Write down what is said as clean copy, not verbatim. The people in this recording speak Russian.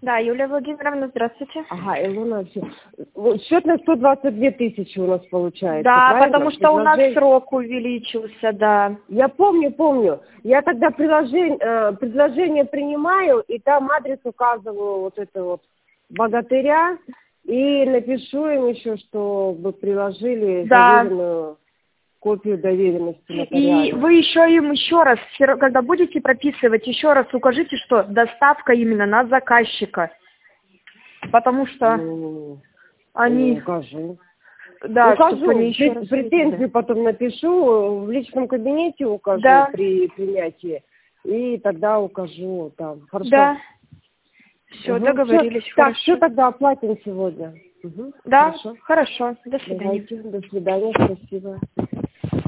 Да, Юлия Владимировна, здравствуйте. Ага, Илона, все. Вот счет на 122 тысячи у нас получается. Да, правильно? потому что у нас срок увеличился, да. Я помню. Я тогда предложение принимаю, и там адрес указываю вот это вот богатыря, и напишу им еще, чтобы приложили заверенную копию доверенности нотариальной. И вы им еще раз, когда будете прописывать, еще раз укажите, что доставка именно на заказчика. Потому что они... Укажу. Да, укажу. Они еще раз претензию потом напишу, в личном кабинете укажу при принятии, и тогда укажу там. Хорошо? Да. Все, договорились. Все. Так, все тогда оплатим сегодня. Да, хорошо. До свидания. Давайте, до свидания, спасибо.